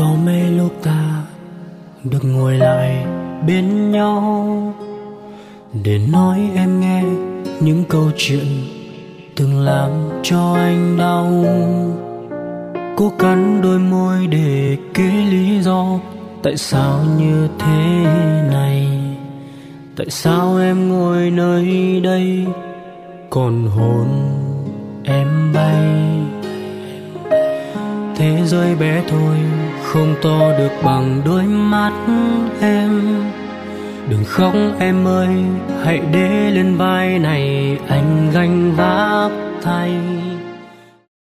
Có mấy lúc ta được ngồi lại bên nhau để nói em nghe những câu chuyện từng làm cho anh đau. Cố cắn đôi môi để kể lý do tại sao như thế này. Tại sao em ngồi nơi đây còn hồn em bay. Thế giới bé thôi không to được bằng đôi mắt em. Đừng khóc em ơi, hãy để lên vai này anh gánh vác thay.